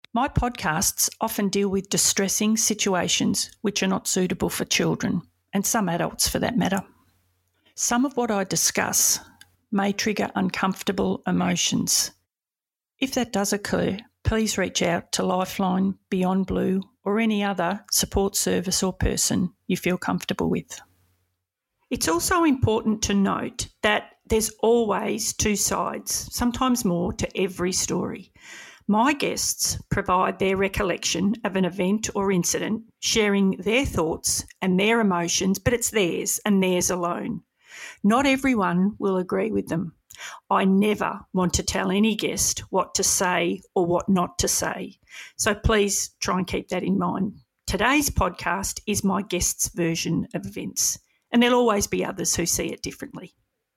My podcasts often deal with distressing situations which are not suitable for children, and some adults for that matter. Some of what I discuss may trigger uncomfortable emotions. If that does occur, please reach out to Lifeline, Beyond Blue, or any other support service or person you feel comfortable with. It's also important to note that there's always two sides, sometimes more, to every story. My guests provide their recollection of an event or incident, sharing their thoughts and their emotions, but it's theirs and theirs alone. Not everyone will agree with them. I never want to tell any guest what to say or what not to say. So please try and keep that in mind. Today's podcast is my guest's version of events, and there'll always be others who see it differently.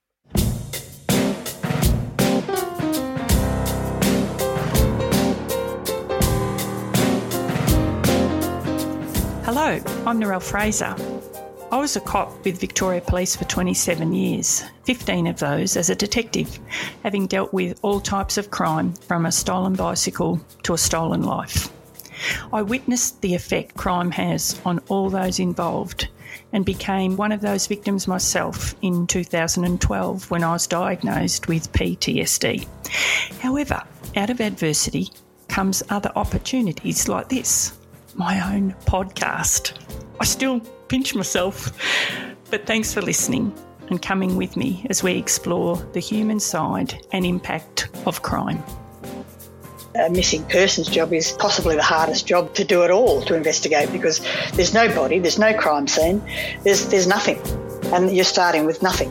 Hello, I'm Narelle Fraser. I was a cop with Victoria Police for 27 years, 15 of those as a detective, having dealt with all types of crime from a stolen bicycle to a stolen life. I witnessed the effect crime has on all those involved and became one of those victims myself in 2012 when I was diagnosed with PTSD. However, out of adversity comes other opportunities like this, my own podcast. I still pinch myself, but thanks for listening and coming with me as we explore the human side and impact of crime. A missing person's job is possibly the hardest job to do at all, to investigate, because there's no body, there's no crime scene, there's nothing, and you're starting with nothing.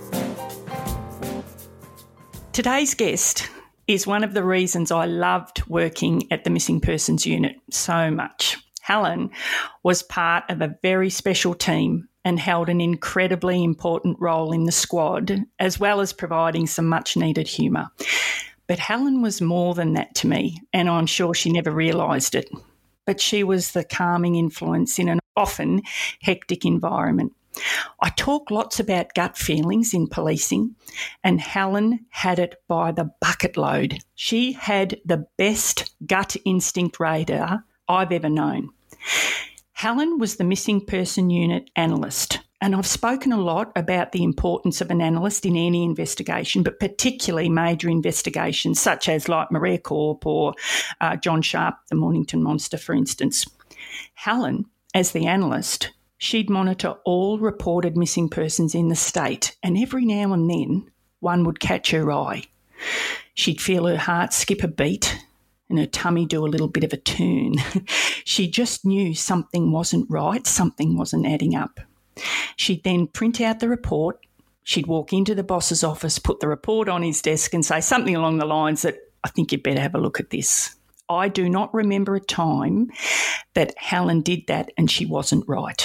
Today's guest is one of the reasons I loved working at the Missing Persons Unit so much. Helen was part of a very special team and held an incredibly important role in the squad, as well as providing some much-needed humour. But Helen was more than that to me, and I'm sure she never realised it. But she was the calming influence in an often hectic environment. I talk lots about gut feelings in policing, and Helen had it by the bucket load. She had the best gut instinct radar I've ever known. Helen was the Missing Person Unit analyst, and I've spoken a lot about the importance of an analyst in any investigation, but particularly major investigations such as like Maria Corp or John Sharp, the Mornington Monster, for instance. Helen, as the analyst, she'd monitor all reported missing persons in the state, and every now and then one would catch her eye. She'd feel her heart skip a beat and her tummy do a little bit of a turn. She just knew something wasn't right, something wasn't adding up. She'd then print out the report. She'd walk into the boss's office, put the report on his desk and say something along the lines that, I think you'd better have a look at this. I do not remember a time that Helen did that and she wasn't right.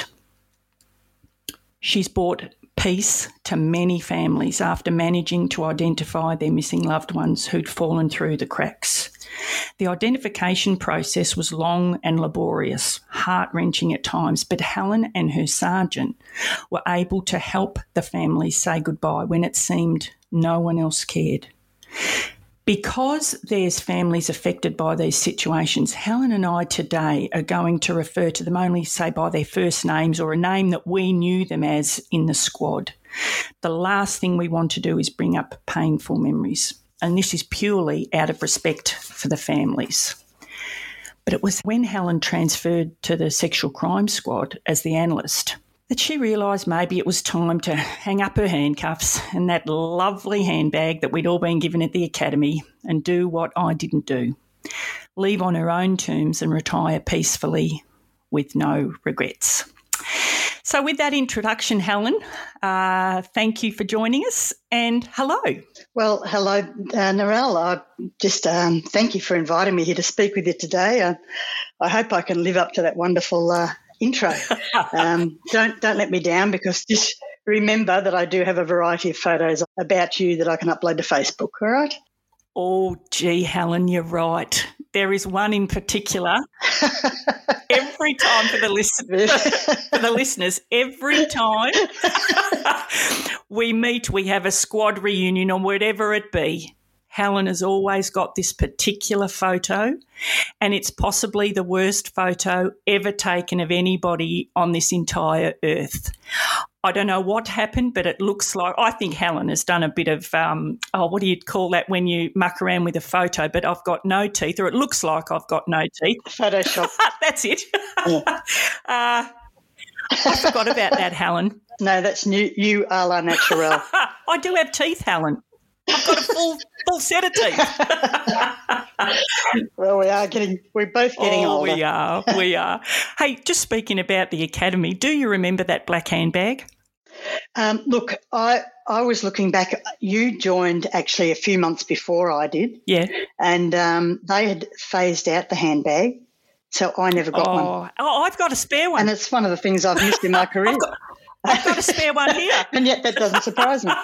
She's brought peace to many families after managing to identify their missing loved ones who'd fallen through the cracks. The identification process was long and laborious, heart-wrenching at times, but Helen and her sergeant were able to help the families say goodbye when it seemed no one else cared. Because there's families affected by these situations, Helen and I today are going to refer to them only, say, by their first names or a name that we knew them as in the squad. The last thing we want to do is bring up painful memories, and this is purely out of respect for the families. But it was when Helen transferred to the sexual crime squad as the analyst that she realised maybe it was time to hang up her handcuffs and that lovely handbag that we'd all been given at the academy and do what I didn't do. Leave on her own terms and retire peacefully with no regrets. So with that introduction, Helen, thank you for joining us and hello. Well, hello, Narelle. I just thank you for inviting me here to speak with you today. I hope I can live up to that wonderful intro. Don't let me down, because just remember that I do have a variety of photos about you that I can upload to Facebook, all right? Oh, gee, Helen, you're right. There is one in particular. Every time for the listeners, every time we meet, we have a squad reunion or whatever it be. Helen has always got this particular photo, and it's possibly the worst photo ever taken of anybody on this entire earth. I don't know what happened, but it looks like, I think Helen has done a bit of, what do you call that when you muck around with a photo, but I've got no teeth, or it looks like I've got no teeth. Photoshop. That's it. Yeah. I forgot about that, Helen. No, that's new. You a la naturelle. I do have teeth, Helen. I've got a full set of teeth. Well, we're both getting older. We are. Hey, just speaking about the academy, do you remember that black handbag? Look, I was looking back. You joined actually a few months before I did. Yeah. And they had phased out the handbag, so I never got one. Oh, I've got a spare one. And it's one of the things I've missed in my career. I've got a spare one here. And yet that doesn't surprise me.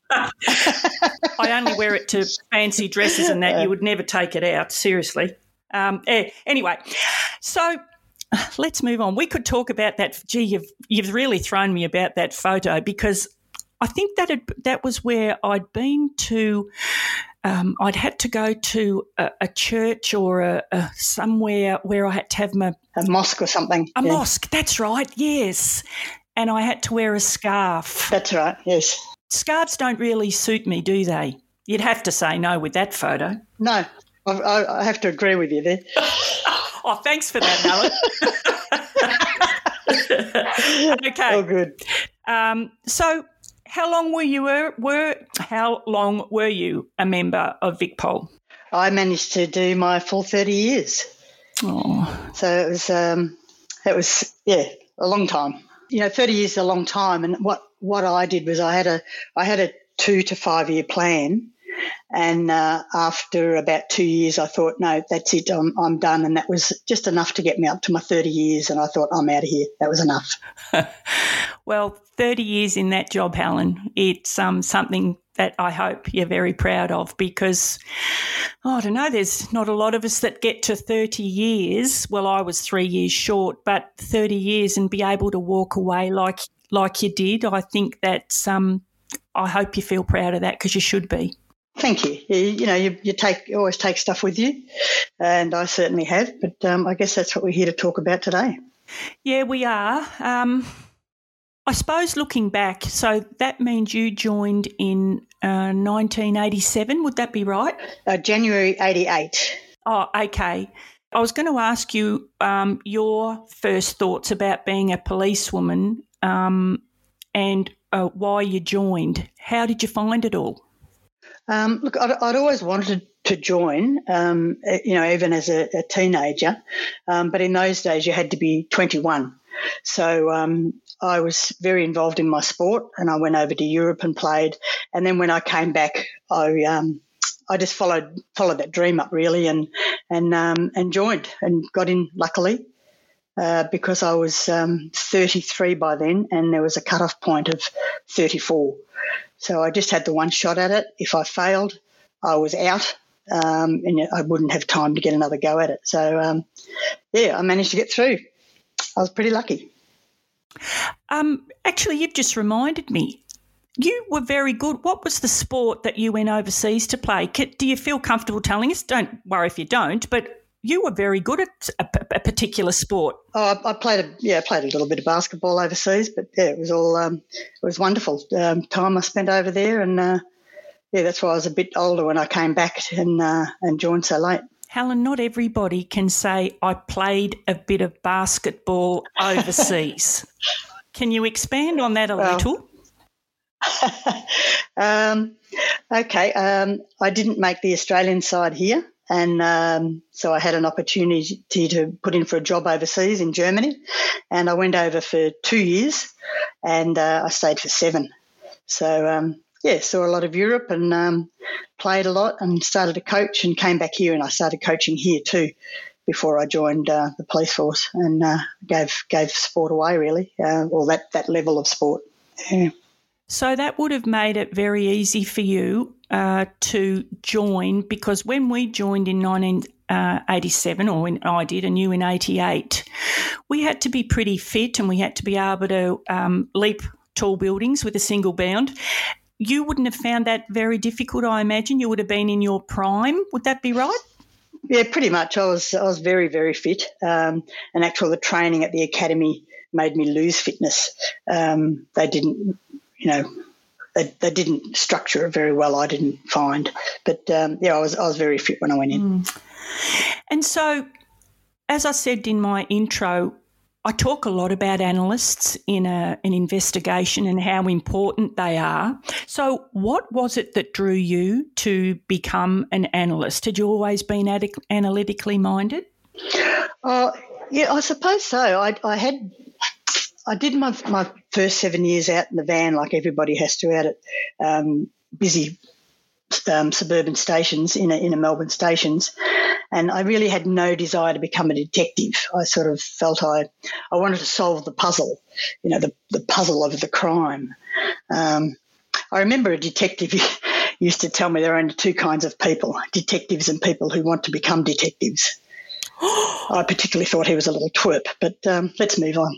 I only wear it to fancy dresses and that. You would never take it out, seriously. Anyway, so let's move on. We could talk about that. Gee, you've really thrown me about that photo, because I think that was where I'd been to. I'd had to go to a church or somewhere where I had to have a mosque or something. A mosque, that's right, yes. And I had to wear a scarf. That's right, yes. Scarves don't really suit me, do they? You'd have to say no with that photo. No, I have to agree with you there. Oh, thanks for that, Helen. Okay. Oh, good. So how long were you a member of VicPol? I managed to do my full 30 years. Oh. So it was a long time. 30 years is a long time, and what I did was I had a 2 to 5 year plan, and after about 2 years I thought, no, that's it, I'm done, and that was just enough to get me up to my 30 years, and I thought, I'm out of here. That was enough. Well, 30 years in that job, Helen, it's something that I hope you're very proud of, because, I don't know, there's not a lot of us that get to 30 years. Well, I was 3 years short, but 30 years and be able to walk away like you did. I think that's, I hope you feel proud of that, because you should be. Thank you. You always take stuff with you, and I certainly have, but I guess that's what we're here to talk about today. Yeah, we are. I suppose looking back, so that means you joined in 1987, would that be right? January 88. Oh, okay. I was going to ask you your first thoughts about being a policewoman and why you joined. How did you find it all? Look, I'd always wanted to join, even as a teenager, but in those days you had to be 21. So I was very involved in my sport, and I went over to Europe and played. And then when I came back, I just followed that dream up really, and joined and got in luckily, because I was 33 by then, and there was a cut-off point of 34. So I just had the one shot at it. If I failed, I was out, and I wouldn't have time to get another go at it. So I managed to get through. I was pretty lucky. Actually, you've just reminded me. You were very good. What was the sport that you went overseas to play? Do you feel comfortable telling us? Don't worry if you don't, but you were very good at a particular sport. Oh, I played a little bit of basketball overseas, but it was all it was wonderful time I spent over there, and that's why I was a bit older when I came back and joined so late. Helen, not everybody can say I played a bit of basketball overseas. Can you expand on that a little? Okay. I didn't make the Australian side here, and so I had an opportunity to put in for a job overseas in Germany, and I went over for 2 years, and I stayed for 7. So, saw a lot of Europe and played a lot, and started to coach, and came back here, and I started coaching here too before I joined the police force, and gave sport away really, or that level of sport. Yeah. So that would have made it very easy for you to join, because when we joined in 1987, or when I did and you in 88, we had to be pretty fit, and we had to be able to leap tall buildings with a single bound. you wouldn't have found that very difficult, I imagine. You would have been in your prime. Would that be right? Yeah, pretty much. I was very, very fit. And actually the training at the academy made me lose fitness. They didn't, they didn't structure it very well, I didn't find. But, I was very fit when I went in. And so, as I said in my intro, I talk a lot about analysts in an investigation and how important they are. So what was it that drew you to become an analyst? Had you always been analytically minded? Yeah, I suppose so. I did my first 7 years out in the van like everybody has to out at busy suburban stations, inner Melbourne stations, and I really had no desire to become a detective. I sort of felt I wanted to solve the puzzle, the puzzle of the crime. I remember a detective used to tell me there are only two kinds of people, detectives and people who want to become detectives. I particularly thought he was a little twerp, but let's move on.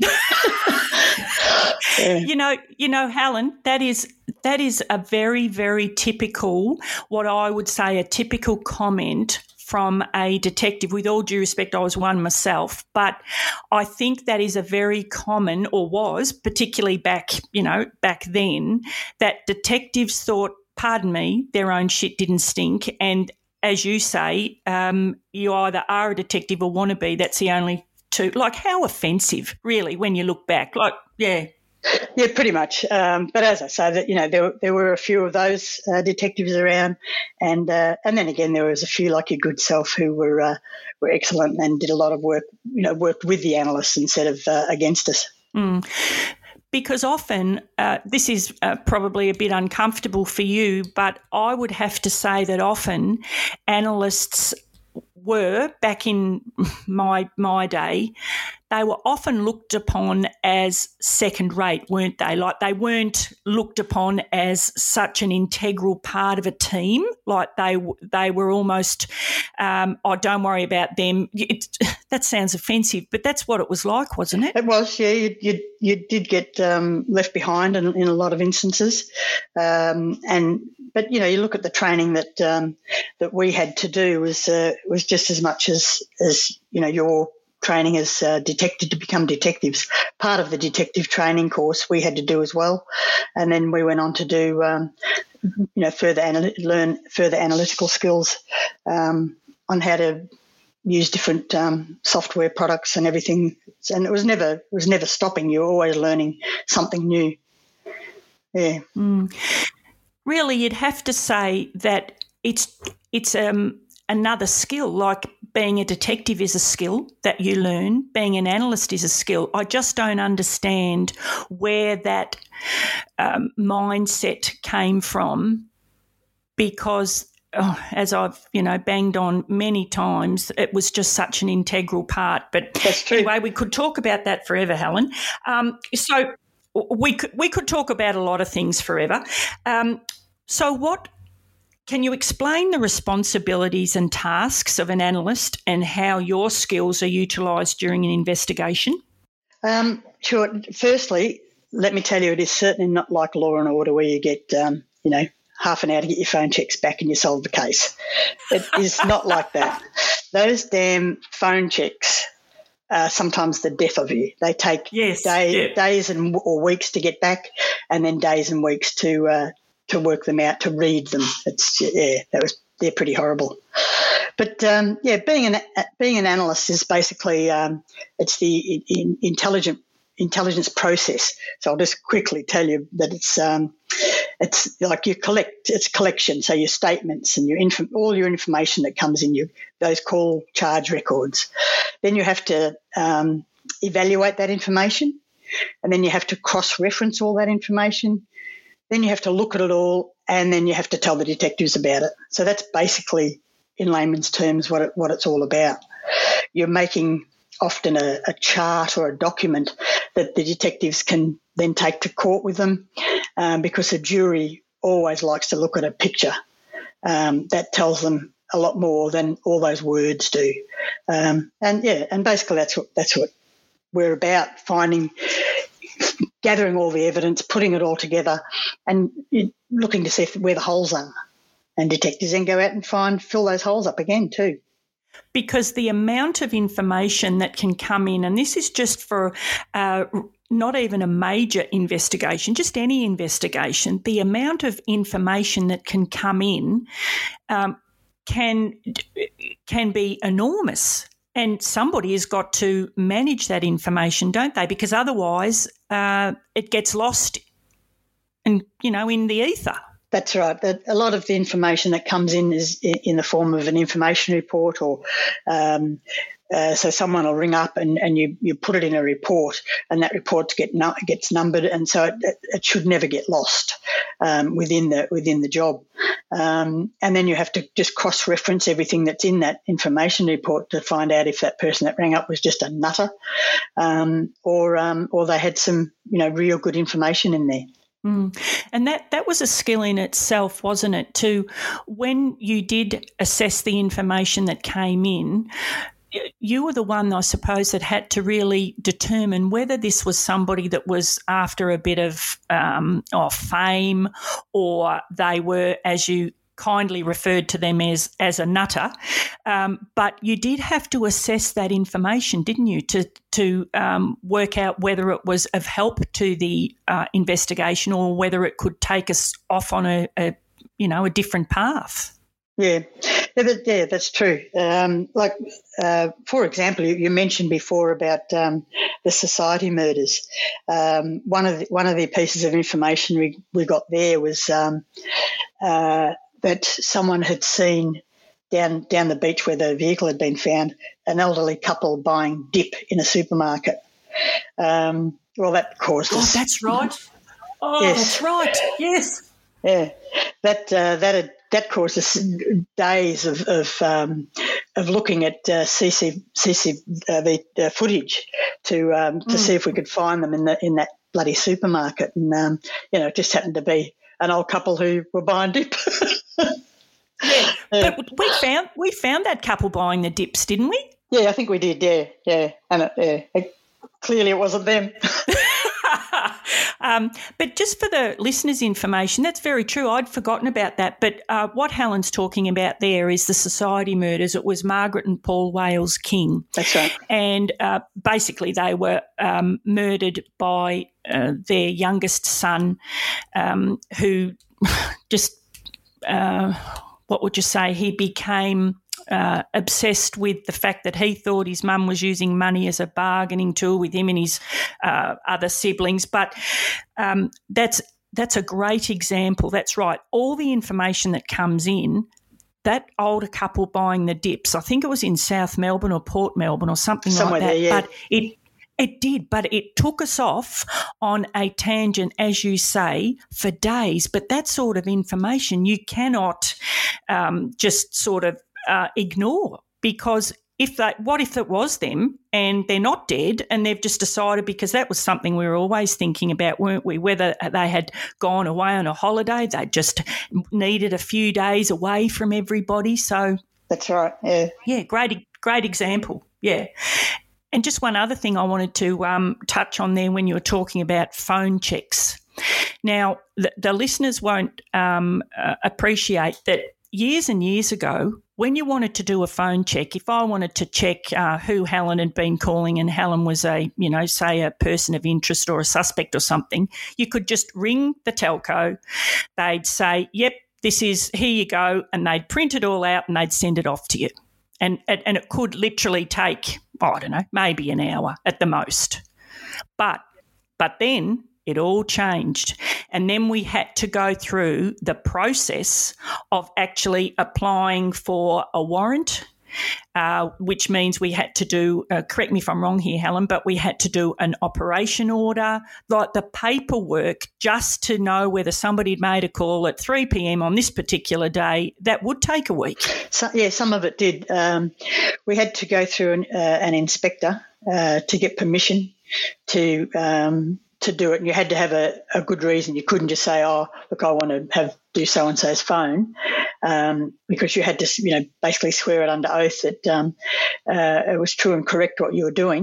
Yeah. Helen, that is a very, very typical, what I would say a typical comment from a detective. With all due respect, I was one myself, but I think that is a very common, or was, particularly back then, that detectives thought, pardon me, their own shit didn't stink. And as you say, you either are a detective or want to be. That's the only two. Like, how offensive, really, when you look back. Like, yeah. Yeah, pretty much. But as I say, that there were a few of those detectives around, and then again there was a few like your good self who were excellent and did a lot of work. Worked with the analysts instead of against us. Because often this is probably a bit uncomfortable for you, but I would have to say that often analysts were, back in my day, they were often looked upon as second rate, weren't they? Like, they weren't looked upon as such an integral part of a team. Like, they were almost, don't worry about them. That sounds offensive, but that's what it was like, wasn't it? It was, yeah. You did get left behind in a lot of instances, But you look at the training that we had to do was just as much as your training as detective to become detectives. Part of the detective training course we had to do as well, and then we went on to do learn further analytical skills on how to use different software products and everything. And it was never stopping. You were always learning something new. Yeah. Really, you'd have to say that it's another skill. Like, being a detective is a skill that you learn. Being an analyst is a skill. I just don't understand where that mindset came from, because as I've banged on many times, it was just such an integral part. But that's true. Anyway, we could talk about that forever, Helen. So we could talk about a lot of things forever. Can you explain the responsibilities and tasks of an analyst and how your skills are utilised during an investigation? Sure. Firstly, let me tell you, it is certainly not like Law and Order, where you get, half an hour to get your phone checks back and you solve the case. It is not like that. Those damn phone checks are sometimes the death of you. They take days or weeks to get back, and then days and weeks to work them out, to read them. They're pretty horrible. But being an analyst is basically it's the intelligence process. So I'll just quickly tell you that it's like it's collection. So your statements and all your information that comes in, those call charge records. Then you have to evaluate that information, and then you have to cross-reference all that information. Then you have to look at it all, and then you have to tell the detectives about it. So that's basically, in layman's terms, what it's all about. You're making often a chart or a document that the detectives can then take to court with them, because a jury always likes to look at a picture that tells them a lot more than all those words do. And basically that's what we're about, finding gathering all the evidence, putting it all together, and looking to see where the holes are. And detectives then go out and fill those holes up again too. Because the amount of information that can come in, and this is just for not even a major investigation, just any investigation, the amount of information that can come in can be enormous. And somebody has got to manage that information, don't they? Because otherwise it gets lost in the ether. That's right. A lot of the information that comes in is in the form of an information report, or so someone will ring up and you put it in a report, and that report gets numbered, and so it should never get lost within the job. And then you have to just cross-reference everything that's in that information report to find out if that person that rang up was just a nutter, or they had some real good information in there. And that was a skill in itself, wasn't it? To when you did assess the information that came in, you were the one, I suppose, that had to really determine whether this was somebody that was after a bit of fame, or they were, as you kindly referred to them as a nutter. But you did have to assess that information, didn't you, to work out whether it was of help to the investigation, or whether it could take us off on a different path. Yeah, that's true. For example, you mentioned before about the society murders. One of the pieces of information we got there was that someone had seen down the beach where the vehicle had been found an elderly couple buying dip in a supermarket. Well, that caused us. Oh, that's right. Oh, yes. That's right. Yes. Yeah, that caused us days of looking at CCTV footage to see if we could find them in that bloody supermarket, and it just happened to be an old couple who were buying dip. Yeah, but we found that couple buying the dips, didn't we? Yeah, I think we did. Yeah, and clearly it wasn't them. But just for the listeners' information, that's very true. I'd forgotten about that. But what Helen's talking about there is the society murders. It was Margaret and Paul Wales King. That's right. And basically they were murdered by their youngest son, who just, what would you say, he became obsessed with the fact that he thought his mum was using money as a bargaining tool with him and his other siblings. But that's a great example. That's right. All the information that comes in, that older couple buying the dips, I think it was in South Melbourne or Port Melbourne or something somewhere like that. There, yeah. But it did, but it took us off on a tangent, as you say, for days. But that sort of information you cannot just sort of ignore, because what if it was them and they're not dead and they've just decided, because that was something we were always thinking about, weren't we, whether they had gone away on a holiday, they just needed a few days away from everybody. So that's right. Yeah, great example. Yeah. And just one other thing I wanted to touch on there when you were talking about phone checks. Now, the listeners won't appreciate that years and years ago, when you wanted to do a phone check, if I wanted to check who Helen had been calling and Helen was say a person of interest or a suspect or something, you could just ring the telco. They'd say, yep, here you go, and they'd print it all out and they'd send it off to you. And it could literally take, I don't know, maybe an hour at the most. But then it all changed. And then we had to go through the process of actually applying for a warrant, which means we had to do, correct me if I'm wrong here, Helen, but we had to do an operation order, like the paperwork, just to know whether somebody had made a call at 3 p.m. on this particular day. That would take a week. So, yeah, some of it did. We had to go through an inspector to get permission to do it, and you had to have a good reason. You couldn't just say, "Oh, look, I want to do so and so's phone," because you had to, basically swear it under oath that it was true and correct what you were doing.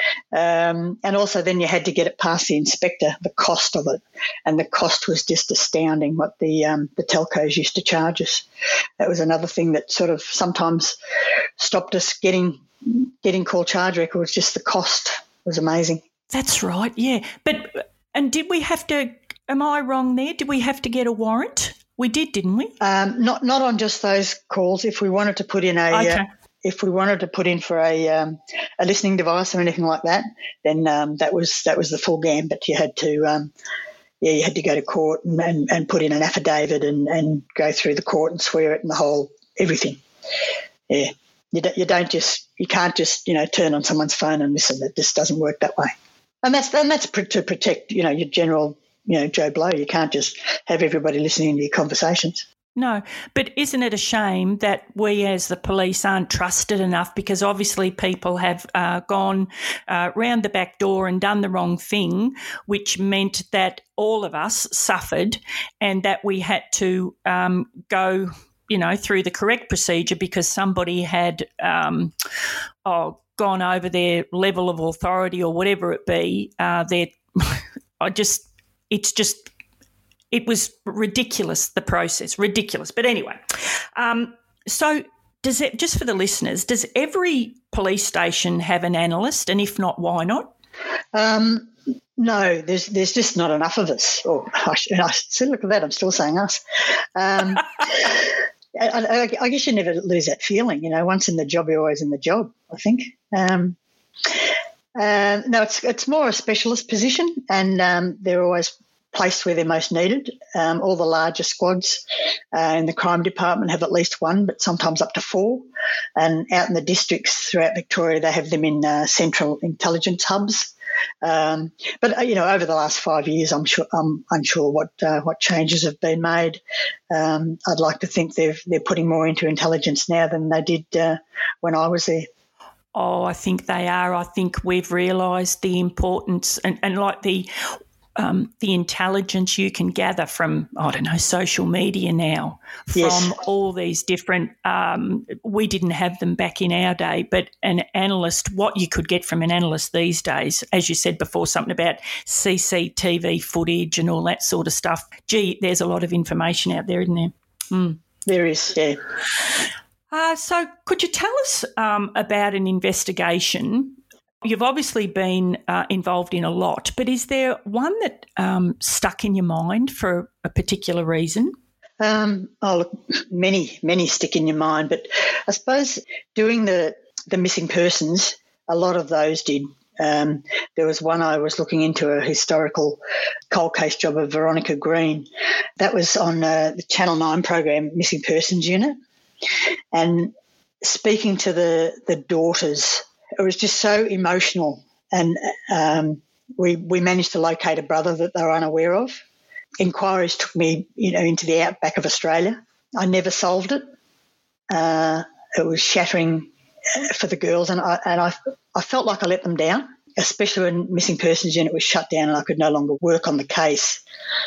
And also then you had to get it past the inspector, the cost of it. And the cost was just astounding what the telcos used to charge us. That was another thing that sort of sometimes stopped us getting call charge records. Just the cost was amazing. That's right, yeah. And did we have to, am I wrong there? Did we have to get a warrant? We did, didn't we? Not on just those calls. If we wanted to put in for a listening device or anything like that, then that was the full gambit. You had to you had to go to court and put in an affidavit and go through the court and swear it and the whole everything. Yeah, you can't just turn on someone's phone and listen. It just doesn't work that way. And that's to protect your general Joe Blow. You can't just have everybody listening to your conversations. No, but isn't it a shame that we as the police aren't trusted enough, because obviously people have gone round the back door and done the wrong thing, which meant that all of us suffered and that we had to go through the correct procedure because somebody had gone over their level of authority or whatever it be. It was ridiculous, the process, ridiculous. But anyway, so just for the listeners, does every police station have an analyst? And if not, why not? No, there's just not enough of us. Oh, I see, look at that, I'm still saying us. I guess you never lose that feeling. Once in the job, you're always in the job, I think. No, it's more a specialist position, and they're always placed where they're most needed. All the larger squads in the crime department have at least one, but sometimes up to four. And out in the districts throughout Victoria, they have them in central intelligence hubs. But over the last 5 years, I'm unsure what changes have been made. I'd like to think they're putting more into intelligence now than they did when I was there. Oh, I think they are. I think we've realised the importance and like the intelligence you can gather from, social media now, from yes. all these different, we didn't have them back in our day, but an analyst, what you could get from an analyst these days, as you said before, something about CCTV footage and all that sort of stuff. Gee, there's a lot of information out there, isn't there? Mm. There is, yeah. So could you tell us about an investigation? You've obviously been involved in a lot, but is there one that stuck in your mind for a particular reason? Look, many stick in your mind, but I suppose doing the missing persons, a lot of those did. There was one I was looking into, a historical cold case job of Veronica Green. That was on the Channel 9 program, Missing Persons Unit, and speaking to the daughters, it was just so emotional, and we managed to locate a brother that they were unaware of. Inquiries took me, into the outback of Australia. I never solved it. It was shattering for the girls, and I felt like I let them down, especially when Missing Persons Unit was shut down and I could no longer work on the case.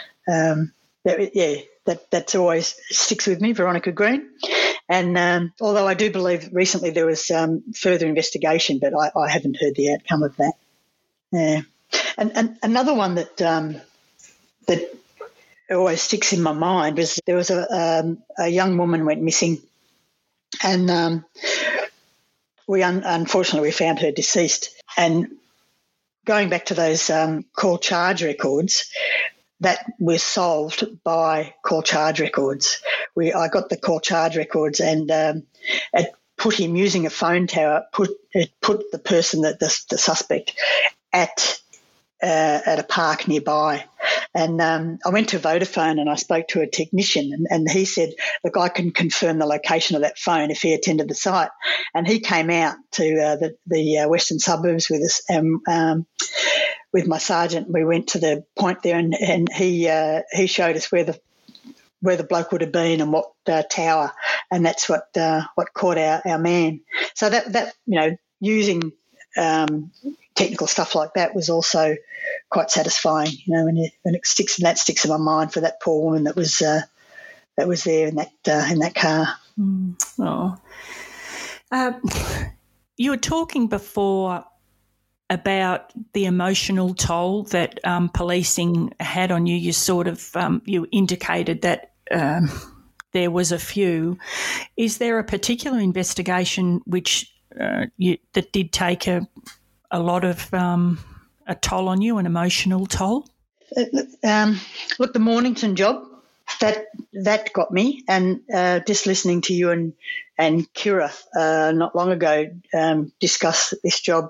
That's always sticks with me, Veronica Green. And although I do believe recently there was further investigation, but I haven't heard the outcome of that. Yeah. And another one that always sticks in my mind was there was a young woman went missing, and unfortunately we found her deceased. And going back to those call charge records, that was solved by call charge records. I got the call charge records, and it put him using a phone tower. It put the person, the suspect, at a park nearby. And I went to Vodafone and I spoke to a technician, and he said, look, I can confirm the location of that phone if he attended the site. And he came out to the western suburbs with us. With my sergeant, we went to the point there, and he showed us where the bloke would have been and what tower, and that's what caught our man. So that using technical stuff like that was also quite satisfying. When it sticks in my mind for that poor woman that was there in that car. Oh, you were talking before about the emotional toll that policing had on you. You sort of you indicated that there was a few. Is there a particular investigation which that did take a lot of a toll on you, an emotional toll? Look, the Mornington job, that got me, and just listening to you and Kira not long ago discuss this job.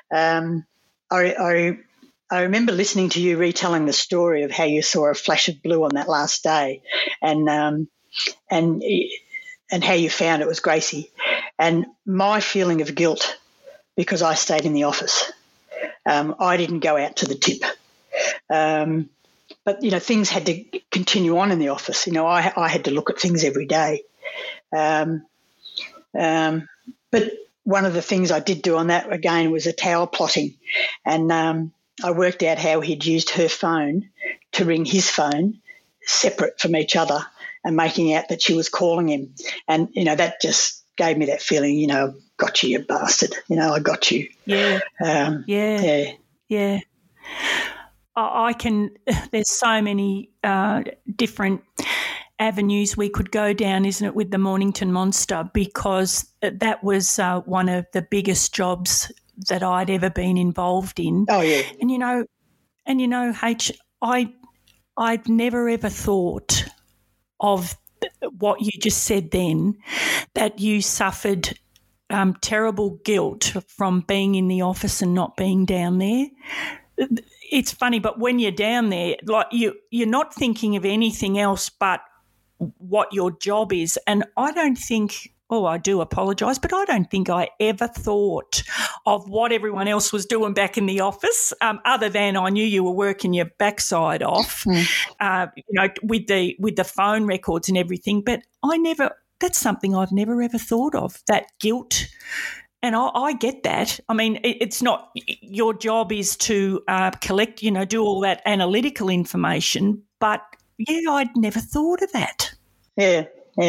I remember listening to you retelling the story of how you saw a flash of blue on that last day, and how you found it was Gracie, and my feeling of guilt because I stayed in the office. I didn't go out to the tip. But, things had to continue on in the office. I had to look at things every day. But one of the things I did do on that, again, was a tower plotting. And I worked out how he'd used her phone to ring his phone separate from each other and making out that she was calling him. And, that just gave me that feeling, got you, you bastard. I got you. Yeah. Yeah. I can, there's so many different avenues we could go down, isn't it, with the Mornington Monster, because that was one of the biggest jobs that I'd ever been involved in. Oh, yeah. And H, I'd never ever thought of what you just said then, that you suffered terrible guilt from being in the office and not being down there. It's funny, but when you're down there, like you're not thinking of anything else but what your job is. And I don't think, I do apologise, but I don't think I ever thought of what everyone else was doing back in the office, other than I knew you were working your backside off, with the phone records and everything. But that's something I've never ever thought of, that guilt. And I get that. I mean, it's not your job is to collect, do all that analytical information. But yeah, I'd never thought of that. Yeah.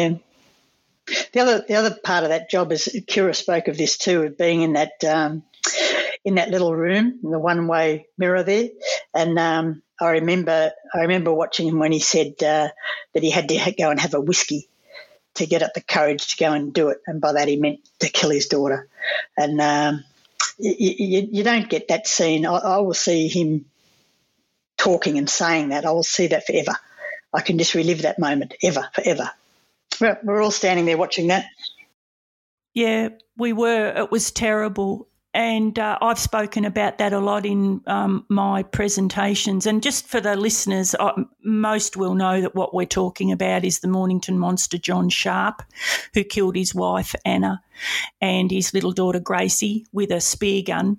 The other part of that job is, Kira spoke of this too, of being in that little room, the one-way mirror there. And I remember watching him when he said that he had to go and have a whiskey to get up the courage to go and do it, and by that he meant to kill his daughter. And you don't get that scene. I will see him talking and saying that. I will see that forever. I can just relive that moment forever. We're all standing there watching that. Yeah, we were. It was terrible. And I've spoken about that a lot in my presentations. And just for the listeners, most will know that what we're talking about is the Mornington Monster, John Sharp, who killed his wife, Anna, and his little daughter, Gracie, with a spear gun.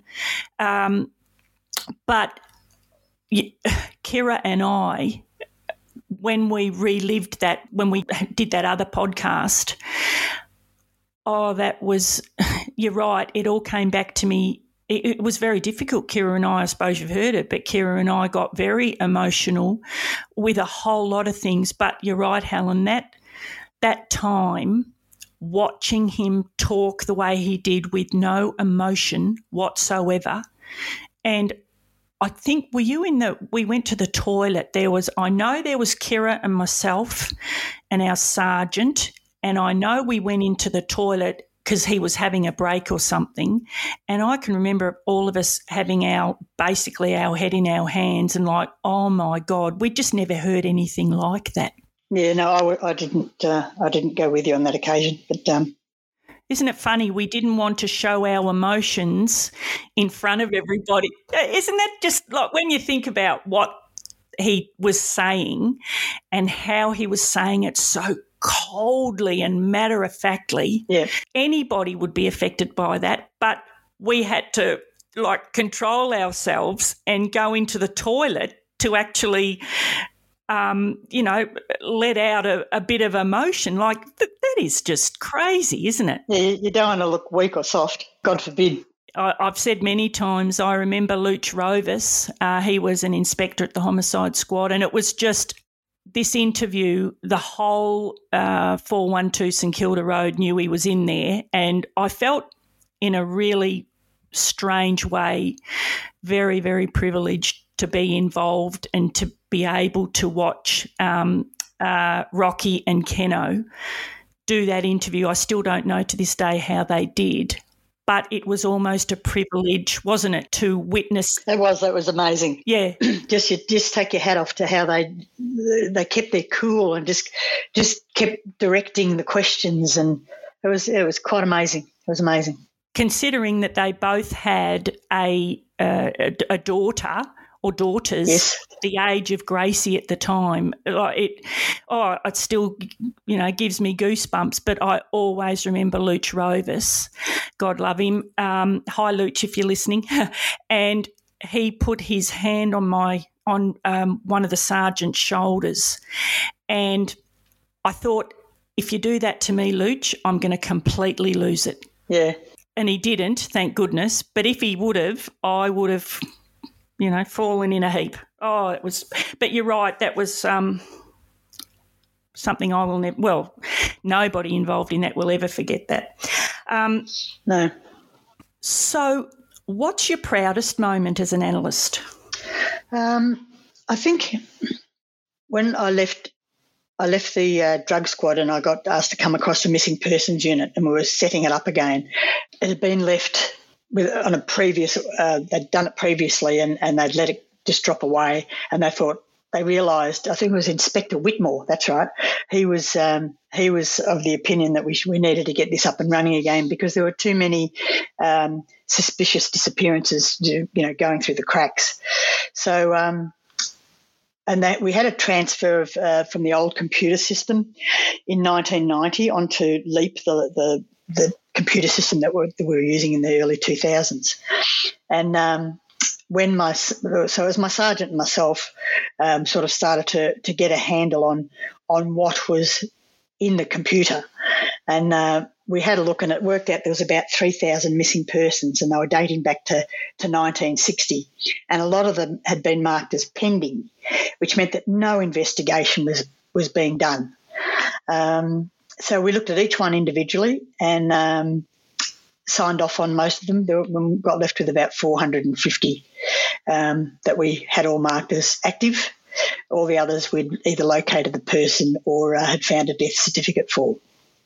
But Kira and I, when we relived that, when we did that other podcast, that was, you're right, it all came back to me. It was very difficult, Kira and I suppose you've heard it, but Kira and I got very emotional with a whole lot of things. But you're right, Helen, that time, watching him talk the way he did with no emotion whatsoever, and I think, we went to the toilet. I know there was Kira and myself and our sergeant, and I know we went into the toilet because he was having a break or something, and I can remember all of us having our head in our hands and like, oh my God, we just never heard anything like that. Yeah, no, I didn't go with you on that occasion, but isn't it funny? We didn't want to show our emotions in front of everybody. Isn't that just like when you think about what he was saying and how he was saying it so coldly and matter-of-factly, yeah, anybody would be affected by that. But we had to control ourselves and go into the toilet to actually let out a bit of emotion. That is just crazy, isn't it? Yeah, you don't want to look weak or soft, God forbid. I've said many times, I remember Luch Rovis, he was an inspector at the homicide squad, and it was just this interview, the whole 412 St Kilda Road knew he was in there, and I felt in a really strange way, very, very privileged to be involved and to be able to watch Rocky and Keno do that interview. I still don't know to this day how they did, but it was almost a privilege, wasn't it, to witness? That was amazing. Yeah. just take your hat off to how they kept their cool and just kept directing the questions, and it was quite amazing. It was amazing. Considering that they both had a daughter or daughters, yes, the age of Gracie at the time, it still, gives me goosebumps. But I always remember Luch Rovis, God love him. Hi, Luch, if you're listening. And he put his hand on one of the sergeant's shoulders, and I thought, if you do that to me, Luch, I'm going to completely lose it. Yeah. And he didn't, thank goodness. But if he would have, I would have, fallen in a heap. Oh, it was. But you're right. That was something I will never. Well, nobody involved in that will ever forget that. No. So, what's your proudest moment as an analyst? I think when I left the drug squad and I got asked to come across the missing persons unit, and we were setting it up again. It had been left on a previous, they'd done it previously and they'd let it just drop away, and they realised, I think it was Inspector Whitmore, that's right, he was of the opinion that we needed to get this up and running again because there were too many suspicious disappearances, going through the cracks. So and that we had a transfer from the old computer system in 1990 onto LEAP, the computer system that we were using in the early 2000s. And as my sergeant and myself sort of started to get a handle on what was in the computer, and we had a look, and it worked out there was about 3,000 missing persons, and they were dating back to 1960, and a lot of them had been marked as pending, which meant that no investigation was being done. So we looked at each one individually and signed off on most of them. We got left with about 450 that we had all marked as active. All the others we'd either located the person or had found a death certificate for.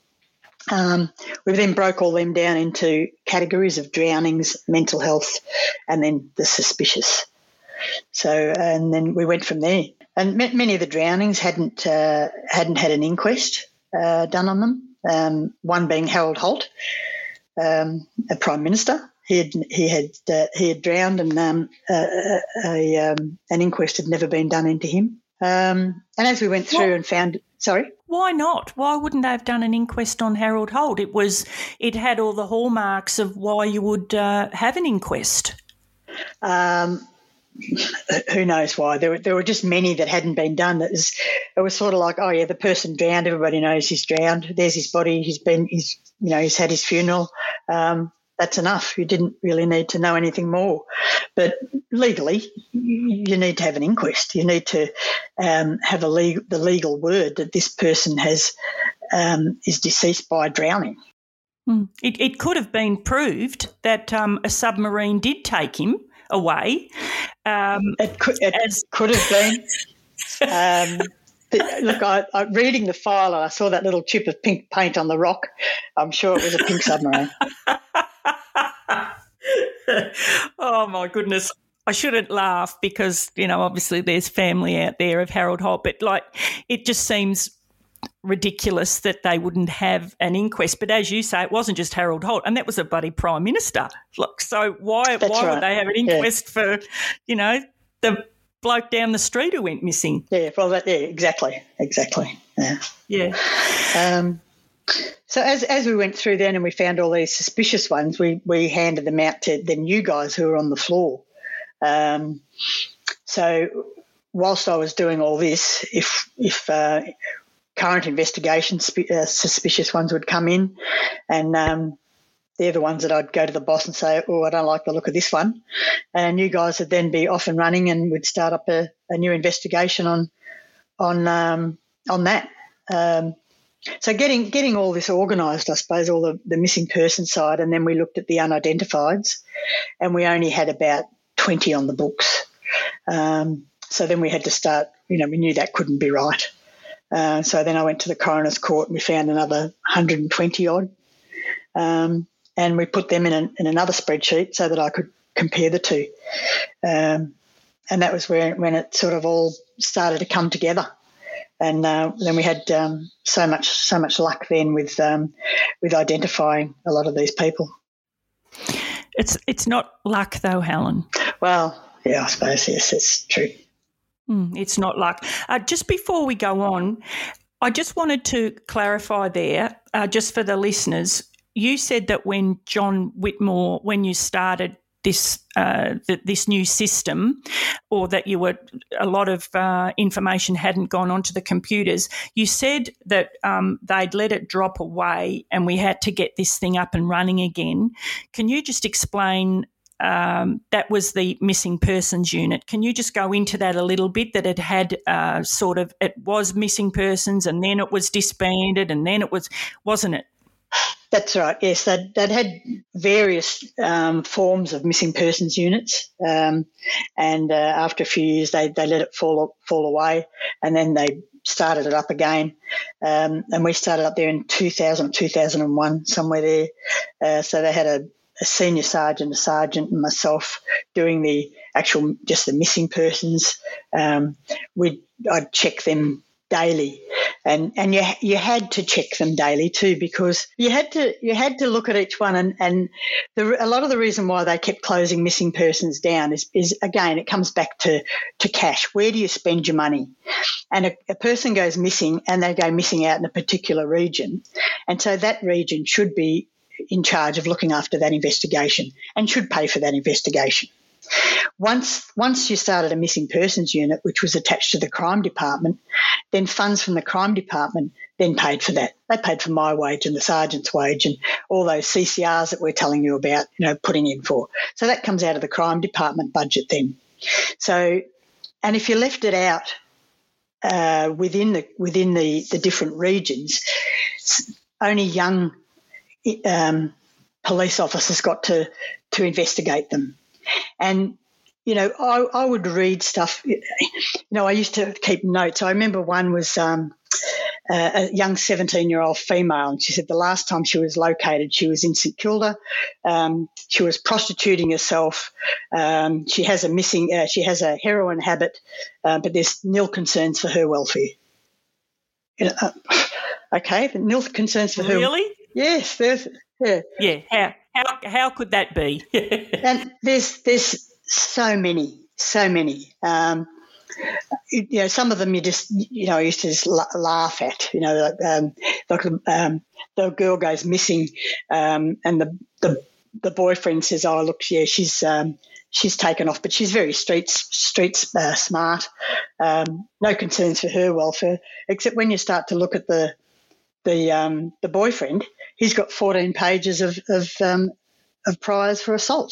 We then broke all them down into categories of drownings, mental health, and then the suspicious. So, and then we went from there. And many of the drownings hadn't had an inquest done on them. One being Harold Holt, a Prime Minister. He had drowned, and an inquest had never been done into him. And as we went through and found, sorry. Why not? Why wouldn't they have done an inquest on Harold Holt? It had all the hallmarks of why you would have an inquest. Who knows why? There were just many that hadn't been done. It was sort of like, oh yeah, the person drowned. Everybody knows he's drowned. There's his body. He's had his funeral. That's enough. You didn't really need to know anything more. But legally, you need to have an inquest. You need to have the legal word that this person is deceased by drowning. It could have been proved that a submarine did take him away. It could have been. Look, I reading the file and I saw that little chip of pink paint on the rock. I'm sure it was a pink submarine. Oh, my goodness. I shouldn't laugh because, obviously there's family out there of Harold Holt, but, it just seems ridiculous that they wouldn't have an inquest. But as you say, it wasn't just Harold Holt, and that was a bloody Prime Minister. Look, so why would they have an inquest for, the bloke down the street who went missing? Yeah, well, exactly. Yeah. So as we went through then and we found all these suspicious ones, we handed them out to the new guys who were on the floor. So whilst I was doing all this, if current investigations, suspicious ones would come in, and they're the ones that I'd go to the boss and say, oh, I don't like the look of this one. And you guys would then be off and running, and we'd start up a new investigation on that. So getting all this organised, I suppose, all the missing person side, and then we looked at the unidentifieds, and we only had about 20 on the books. So then we had to start, we knew that couldn't be right. So then I went to the coroner's court and we found another 120 odd, and we put them in another spreadsheet so that I could compare the two. And that was when it sort of all started to come together. And then we had so much luck then with identifying a lot of these people. It's not luck though, Helen. Well, yeah, I suppose, yes, it's true. It's not luck. Just before we go on, I just wanted to clarify there, just for the listeners, you said that when John Whitmore, when you started this new system, or that a lot of information hadn't gone onto the computers, you said that they'd let it drop away and we had to get this thing up and running again. Can you just explain? That was the missing persons unit. Can you just go into that a little bit, that it had it was missing persons and then it was disbanded and then it wasn't it? That's right, yes. They'd had various forms of missing persons units, and after a few years they let it fall away, and then they started it up again. And we started up there in 2000, 2001, somewhere there. So they had a senior sergeant, a sergeant, and myself doing just the missing persons. I'd check them daily, and you had to check them daily too, because you had to look at each one, and a lot of the reason why they kept closing missing persons down is again, it comes back to cash. Where do you spend your money? And a person goes missing, and they go missing out in a particular region, and so that region should be in charge of looking after that investigation and should pay for that investigation. Once you started a missing persons unit, which was attached to the crime department, then funds from the crime department then paid for that. They paid for my wage and the sergeant's wage and all those CCRs that we're telling you about, putting in for. So that comes out of the crime department budget then. So, and if you left it out within the different regions, only young police officers got to investigate them. And, I would read stuff. I used to keep notes. I remember one was a young 17-year-old female, and she said the last time she was located, she was in St Kilda. She was prostituting herself. She has a heroin habit, but there's nil concerns for her welfare. Okay, but nil concerns for her. Really? Yes, yeah. Yeah. How could that be? And there's so many. Some of them you just, I used to just laugh at. The girl goes missing, and the boyfriend says, "Oh, look, yeah, she's taken off, but she's very street smart. No concerns for her welfare, except when you start to look at the boyfriend, he's got 14 pages of priors for assault.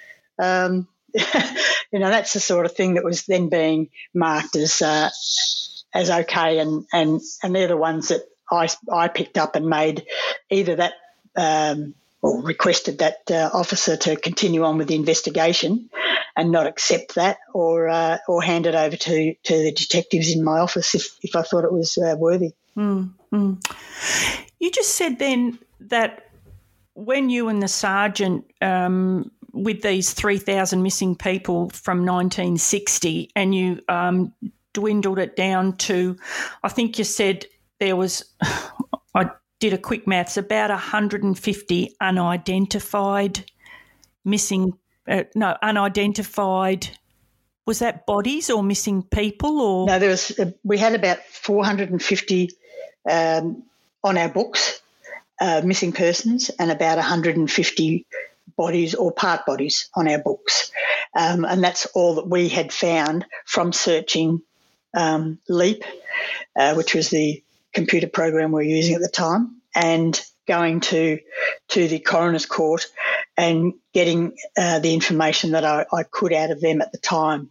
That's the sort of thing that was then being marked as okay, and they're the ones that I picked up and made either that or requested that officer to continue on with the investigation and not accept that, or hand it over to the detectives in my office if I thought it was worthy. Mm-hmm. You just said then that when you and the sergeant, with these 3,000 missing people from 1960, and you dwindled it down to, I think you said there was, I did a quick maths, about 150 unidentified missing, unidentified, was that bodies or missing people? Or no, we had about 450 on our books, missing persons, and about 150 bodies or part bodies on our books. And that's all that we had found from searching LEAP, which was the computer program we were using at the time, and going to the coroner's court and getting the information that I could out of them at the time.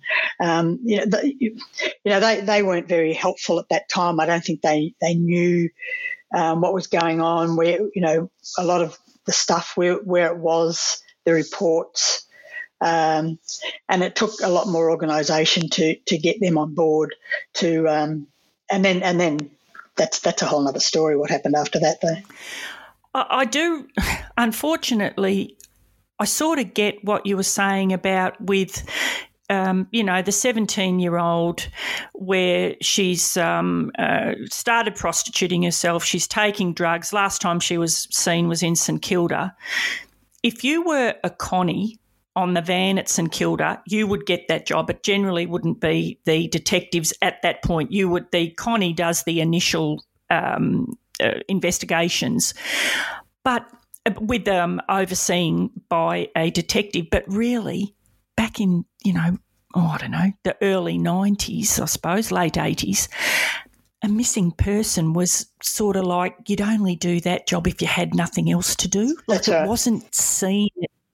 They weren't very helpful at that time. I don't think they knew what was going on, where, a lot of the stuff where it was, the reports, and it took a lot more organisation to get them on board. And then that's a whole other story. What happened after that, though? I do, unfortunately, I sort of get what you were saying about with, the 17-year-old where she's started prostituting herself. She's taking drugs. Last time she was seen was in St Kilda. If you were a Connie on the van at St Kilda, you would get that job. It generally wouldn't be the detectives at that point. The Connie does the initial investigations, but with them overseen by a detective. But really, back in, I don't know, the early 90s, I suppose, late 80s, a missing person was sort of like you'd only do that job if you had nothing else to do. Like it wasn't seen.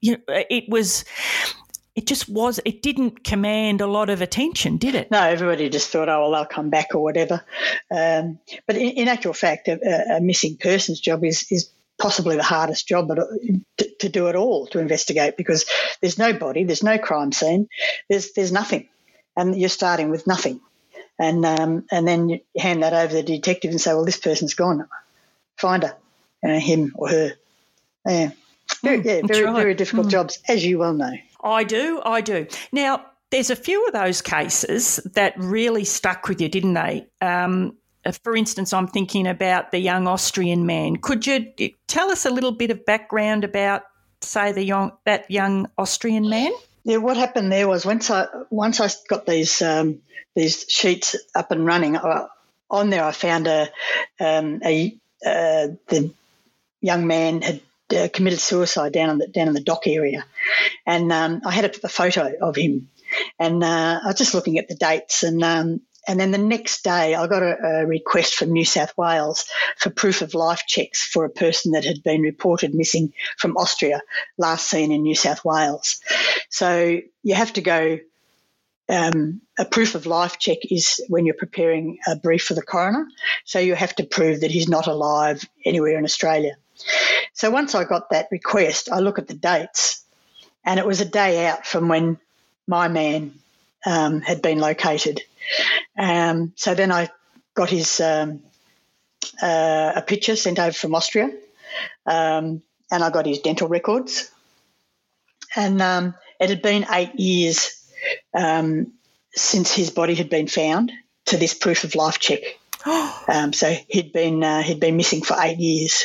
It didn't command a lot of attention, did it? No, everybody just thought, oh, well, they'll come back or whatever. But in actual fact, a missing persons job is possibly the hardest job to do at all, to investigate, because there's no body, there's no crime scene, there's nothing, and you're starting with nothing. And then you hand that over to the detective and say, well, this person's gone. Find her, him or her. Yeah. Very difficult jobs, as you well know. I do. Now, there's a few of those cases that really stuck with you, didn't they? For instance, I'm thinking about the young Austrian man. Could you tell us a little bit of background about, say, that young Austrian man? Yeah, what happened there was once I got these sheets up and running, on there I found the young man had committed suicide down in the dock area, and I had a photo of him, and I was just looking at the dates, and then the next day I got a request from New South Wales for proof of life checks for a person that had been reported missing from Austria, last seen in New South Wales. So you have to go. A proof of life check is when you're preparing a brief for the coroner, so you have to prove that he's not alive anywhere in Australia. So once I got that request, I look at the dates, and it was a day out from when my man had been located. So then I got his a picture sent over from Austria, and I got his dental records. And it had been 8 years since his body had been found to this proof of life check. So he'd been missing for 8 years.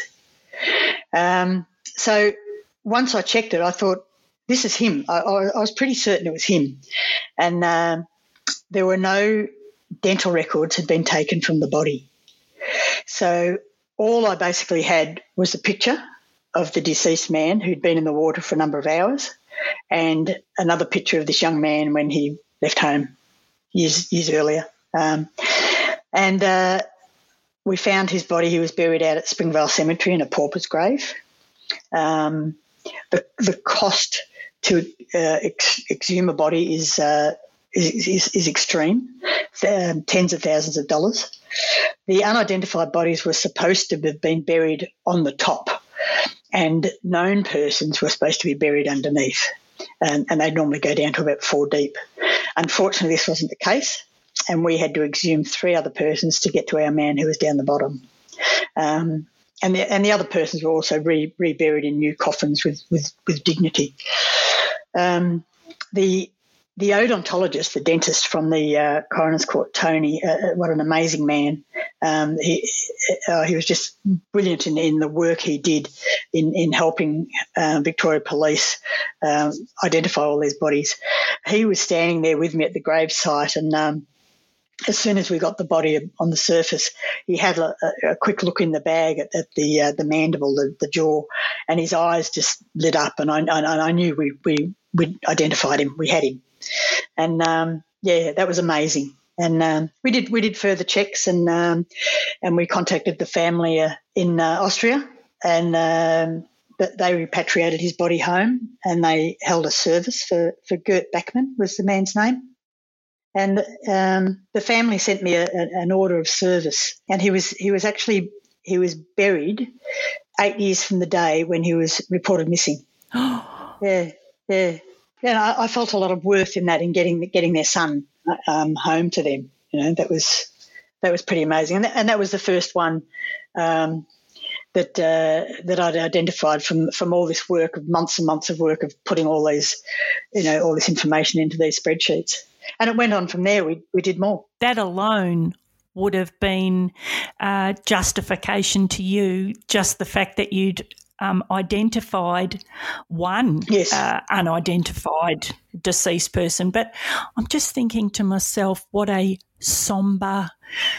So once I checked it, I thought, this is him. I was pretty certain it was him. And there were no dental records had been taken from the body. So all I basically had was a picture of the deceased man who'd been in the water for a number of hours, and another picture of this young man when he left home years earlier. And we found his body. He was buried out at Springvale Cemetery in a pauper's grave. The cost to exhume a body is extreme, tens of thousands of dollars. The unidentified bodies were supposed to have been buried on the top, and known persons were supposed to be buried underneath, and they'd normally go down to about 4 deep. Unfortunately, this wasn't the case, and we had to exhume 3 other persons to get to our man who was down the bottom. And the other persons were also reburied in new coffins with dignity. The odontologist, the dentist from the Coroner's Court, Tony, what an amazing man. He was just brilliant in the work he did in helping Victoria Police identify all these bodies. He was standing there with me at the gravesite, and as soon as we got the body on the surface, he had a quick look in the bag at the mandible, the jaw, and his eyes just lit up, and I knew we'd identified him. We had him. And that was amazing. And we did further checks, and we contacted the family in Austria, and they repatriated his body home, and they held a service for Gert Bachmann was the man's name. And the family sent me an order of service, and he was actually he was buried 8 years from the day when he was reported missing. Yeah. Yeah, I felt a lot of worth in that, in getting their son home to them. That was pretty amazing, and that was the first one that I'd identified from all this work of months and months of work of putting all these, all this information into these spreadsheets. And it went on from there. We did more. That alone would have been justification to you, just the fact that you'd identified one unidentified deceased person. But I'm just thinking to myself, what a sombre,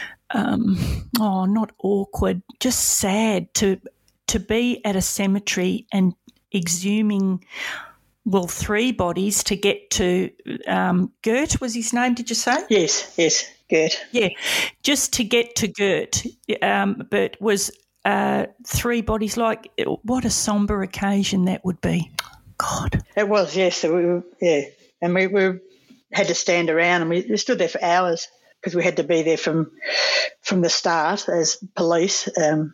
not awkward, just sad to be at a cemetery and exhuming, 3 bodies to get to Gert was his name, did you say? Yes, Gert. Yeah, just to get to Gert, but was 3 bodies. Like, what a sombre occasion that would be. God. It was, yes. And we had to stand around, and we stood there for hours because we had to be there from the start as police and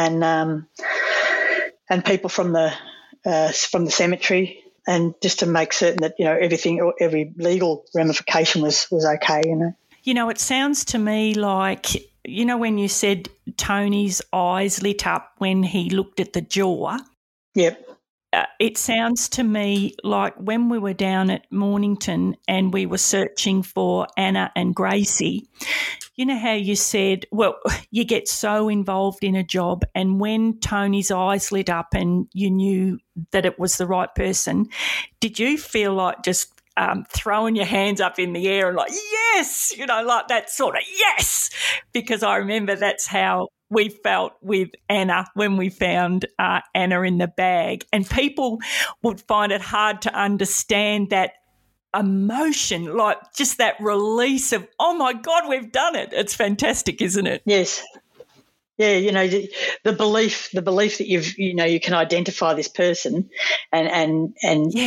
people from the cemetery, and just to make certain that everything, every legal ramification was okay. It sounds to me like, when you said Tony's eyes lit up when he looked at the jaw. Yep. It sounds to me like when we were down at Mornington and we were searching for Anna and Gracie, you know how you said, well, you get so involved in a job, and when Tony's eyes lit up and you knew that it was the right person, did you feel like just throwing your hands up in the air and like, yes, like that sort of yes? Because I remember that's how we felt with Anna when we found Anna in the bag, and people would find it hard to understand that emotion, like just that release of, oh my God, we've done it. It's fantastic, isn't it? Yes. Yeah, the belief that you can identify this person and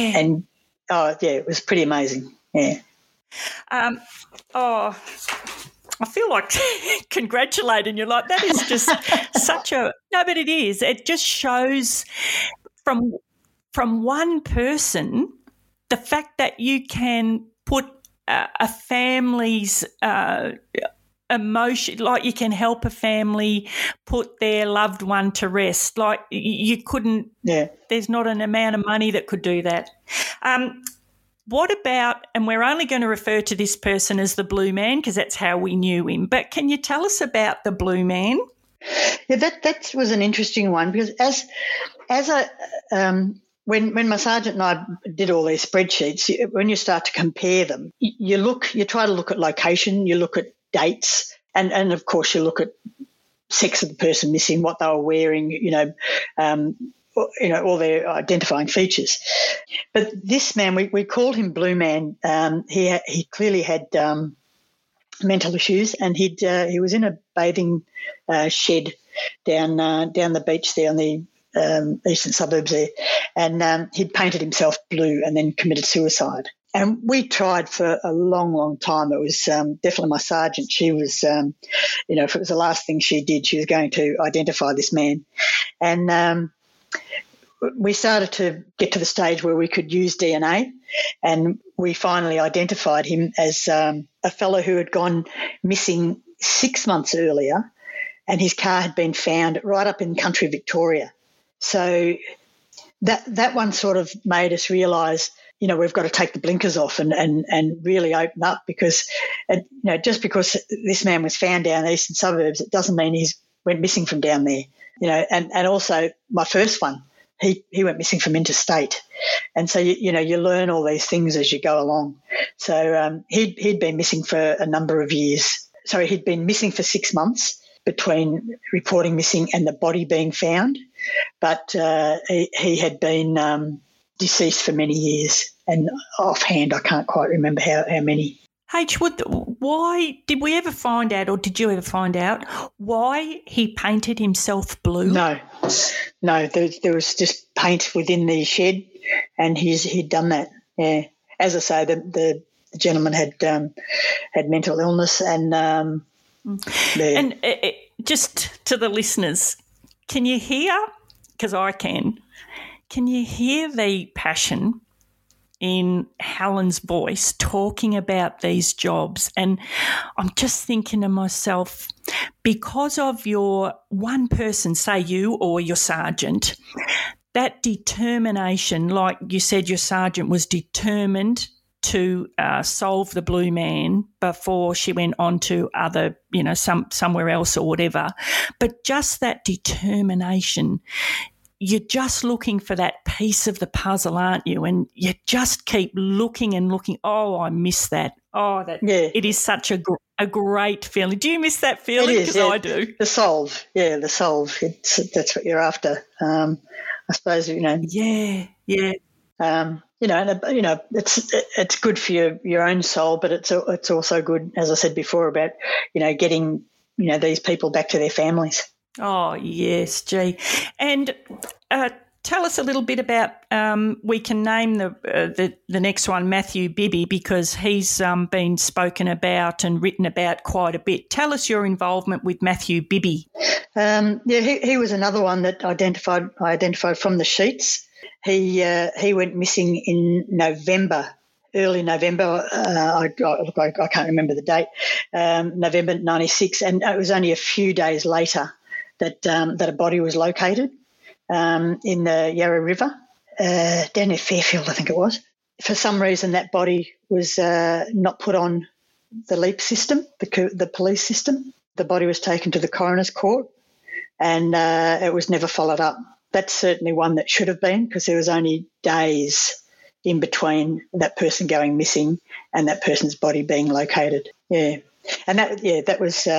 it was pretty amazing. Yeah. I feel like congratulating you. Like, that is just such a – no, but it is. It just shows from one person the fact that you can put a family's emotion, like you can help a family put their loved one to rest. Like, you couldn't there's not an amount of money that could do that. What about, and we're only going to refer to this person as the Blue Man because that's how we knew him, but can you tell us about the Blue Man? Yeah, that was an interesting one, because when my sergeant and I did all these spreadsheets, when you start to compare them, you try to look at location, you look at dates, and of course you look at sex of the person missing, what they were wearing, all their identifying features. But this man, we called him Blue Man. He clearly had mental issues, and he was in a bathing shed down the beach there on the eastern suburbs there, and he'd painted himself blue and then committed suicide. And we tried for a long, long time. It was definitely my sergeant. She was, if it was the last thing she did, she was going to identify this man. And we started to get to the stage where we could use DNA, and we finally identified him as a fellow who had gone missing 6 months earlier, and his car had been found right up in country Victoria. So that one sort of made us realise, we've got to take the blinkers off and really open up, because, just because this man was found down the eastern suburbs, it doesn't mean he's went missing from down there. And also my first one, he went missing from interstate. And so, you learn all these things as you go along. So he'd been missing for a number of years. Sorry, he'd been missing for 6 months between reporting missing and the body being found. But he had been deceased for many years. And offhand, I can't quite remember how many. H, why did we ever find out, or did you ever find out why he painted himself blue? No, there was just paint within the shed, and he'd done that. Yeah, as I say, the gentleman had mental illness, and just to the listeners, can you hear, because I can you hear the passion in Helen's voice talking about these jobs? And I'm just thinking to myself, because of your one person, say you or your sergeant, that determination, like you said, your sergeant was determined to solve the Blue Man before she went on to other, somewhere else or whatever. But just that determination, you're just looking for that piece of the puzzle, aren't you? And you just keep looking and looking. Oh, I miss that. Oh, It is such a great feeling. Do you miss that feeling? It is, because I do. The solve. Yeah, the solve. That's what you're after. I suppose, Yeah. It's good for your own soul, but it's also good, as I said before, about, getting, these people back to their families. Oh, yes, gee. And tell us a little bit about, we can name the next one Matthew Bibby, because he's been spoken about and written about quite a bit. Tell us your involvement with Matthew Bibby. He was another one that I identified from the sheets. He went missing in November, early November. I can't remember the date, November 96, and it was only a few days later that a body was located in the Yarra River, down near Fairfield, I think it was. For some reason, that body was not put on the LEAP system, the police system. The body was taken to the coroner's court, and it was never followed up. That's certainly one that should have been, because there was only days in between that person going missing and that person's body being located. Yeah, and that was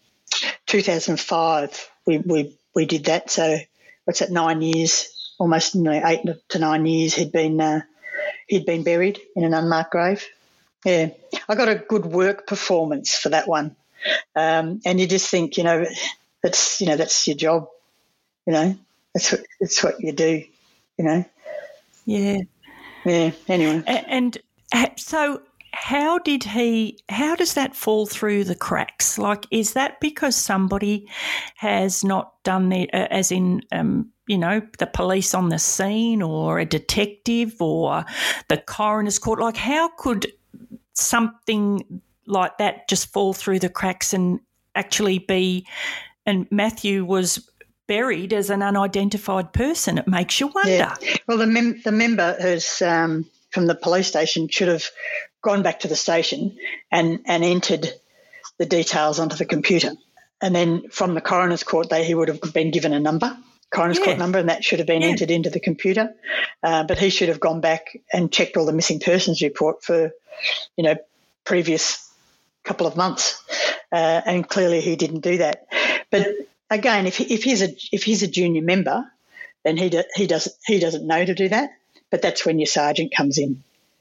2005. We did that. So what's that? 9 years, almost 8 to 9 years. He'd been buried in an unmarked grave. Yeah, I got a good work performance for that one, and you just think, that's your job, It's what you do, Yeah. Yeah. Anyway. And so how does that fall through the cracks? Like, is that because somebody has not done as in, the police on the scene, or a detective, or the coroner's court? Like, how could something like that just fall through the cracks and actually be, and Matthew was buried as an unidentified person? It makes you wonder. Yeah. Well, the member who's from the police station should have gone back to the station and entered the details onto the computer. And then from the coroner's court, he would have been given a number, coroner's court number, and that should have been entered into the computer. But he should have gone back and checked all the missing persons report for, previous couple of months. And clearly he didn't do that. But again, if he's a junior member, then he doesn't know to do that. But that's when your sergeant comes in,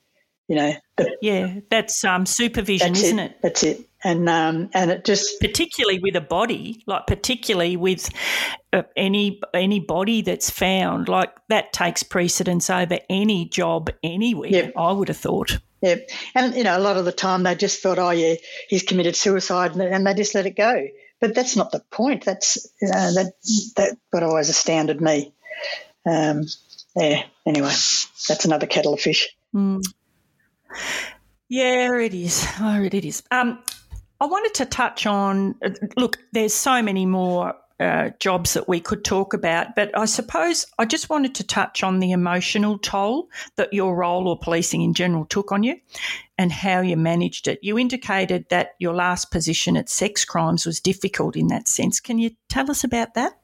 that's supervision, isn't it? That's it. And it just, particularly with a body, like particularly with any body that's found, like that takes precedence over any job anywhere. Yep. I would have thought. Yeah, and a lot of the time they just thought, oh yeah, he's committed suicide, and they just let it go. But that's not the point. That's that what always astounded me. Anyway, that's another kettle of fish. Mm. Yeah, it is. Oh, it is. I wanted to touch on, look, there's so many more jobs that we could talk about, but I suppose I just wanted to touch on the emotional toll that your role or policing in general took on you and how you managed it. You indicated that your last position at Sex Crimes was difficult in that sense. Can you tell us about that?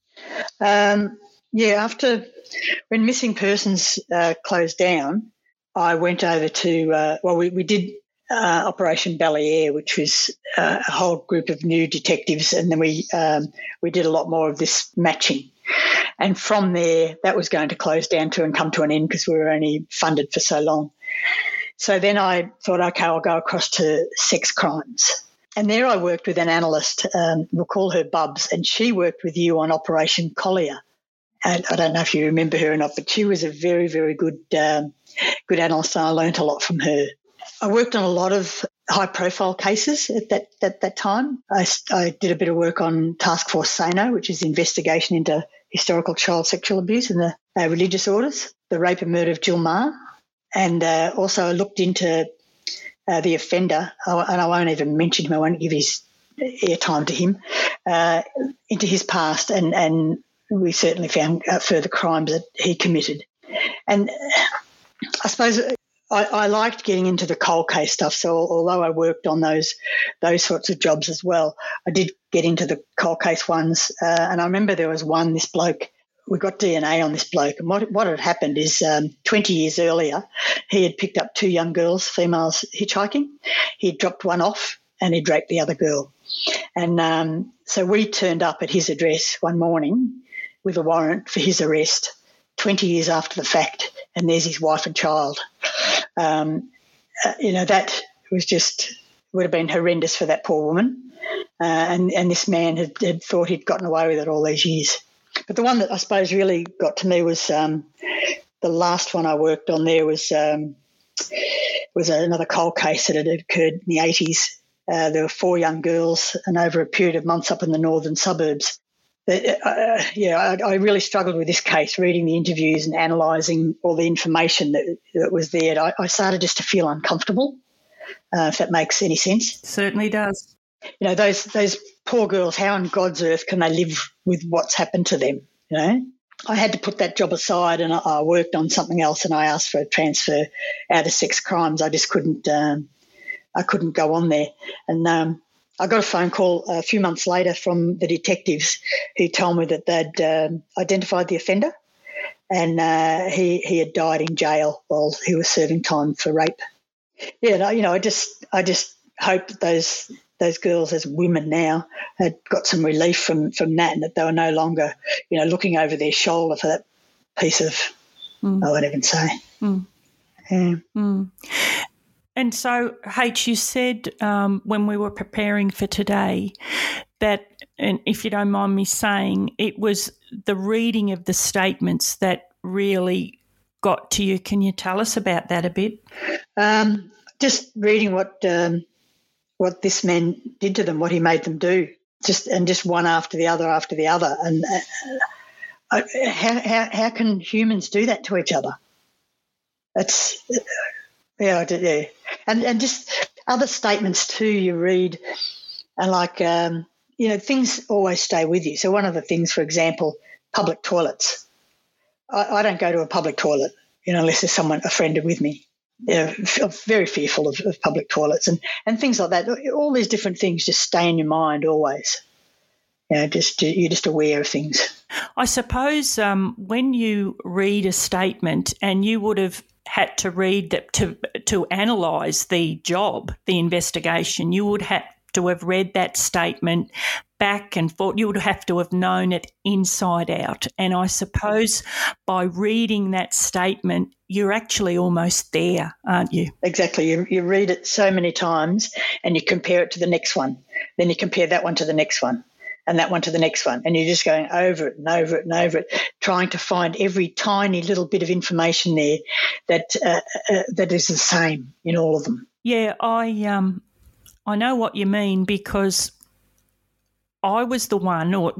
After when Missing Persons closed down, I went over to, we did Operation Bel-Air, which was a whole group of new detectives, and then we did a lot more of this matching. And from there, that was going to close down to and come to an end because we were only funded for so long. So then I thought, okay, I'll go across to Sex Crimes. And there I worked with an analyst, we'll call her Bubs, and she worked with you on Operation Collier. And I don't know if you remember her or not, but she was a very, very good analyst, and I learnt a lot from her. I worked on a lot of high-profile cases at that time. I did a bit of work on Task Force Sano, which is investigation into historical child sexual abuse and the religious orders, the rape and murder of Jill Meagher, and also I looked into the offender, and I won't even mention him, I won't give his airtime to him, into his past, and we certainly found further crimes that he committed. And I suppose I liked getting into the cold case stuff, so although I worked on those sorts of jobs as well, I did get into the cold case ones, and I remember there was one, this bloke, we got DNA on this bloke, and what had happened is 20 years earlier he had picked up two young girls, females, hitchhiking. He had dropped one off and he'd raped the other girl. And so we turned up at his address one morning with a warrant for his arrest 20 years after the fact, and there's his wife and child. That was just would have been horrendous for that poor woman. And this man had thought he'd gotten away with it all these years. But the one that I suppose really got to me was the last one I worked on there was another cold case that had occurred in the 80s. There were 4 young girls, and over a period of months up in the northern suburbs. I really struggled with this case, reading the interviews and analysing all the information that was there. I started just to feel uncomfortable, if that makes any sense. Certainly does. You know, those poor girls, how on God's earth can they live with what's happened to them, you know? I had to put that job aside, and I worked on something else, and I asked for a transfer out of sex crimes. I just couldn't go on there. And I got a phone call a few months later from the detectives who told me that they'd identified the offender, and he had died in jail while he was serving time for rape. Yeah, I just hope that those girls as women now had got some relief from that, and that they were no longer, looking over their shoulder for that piece of, I won't even say. Mm. Yeah. Mm. And so, H, you said when we were preparing for today that, and if you don't mind me saying, it was the reading of the statements that really got to you. Can you tell us about that a bit? Just reading what this man did to them, what he made them do, just one after the other, and how can humans do that to each other? That's yeah, and just other statements too. You read, and things always stay with you. So one of the things, for example, public toilets. I don't go to a public toilet, unless there's a friend with me. I'm very fearful of public toilets and things like that. All these different things just stay in your mind always. You're just aware of things. I suppose when you read a statement, and you would have had to read that to analyse the job, the investigation, you would have to have read that statement back and forth. You would have to have known it inside out. And I suppose by reading that statement, you're actually almost there, aren't you? Exactly. You read it so many times, and you compare it to the next one. Then you compare that one to the next one, and that one to the next one. And you're just going over it and over it and over it, trying to find every tiny little bit of information there that is the same in all of them. Yeah, I know what you mean, because I was the one, or,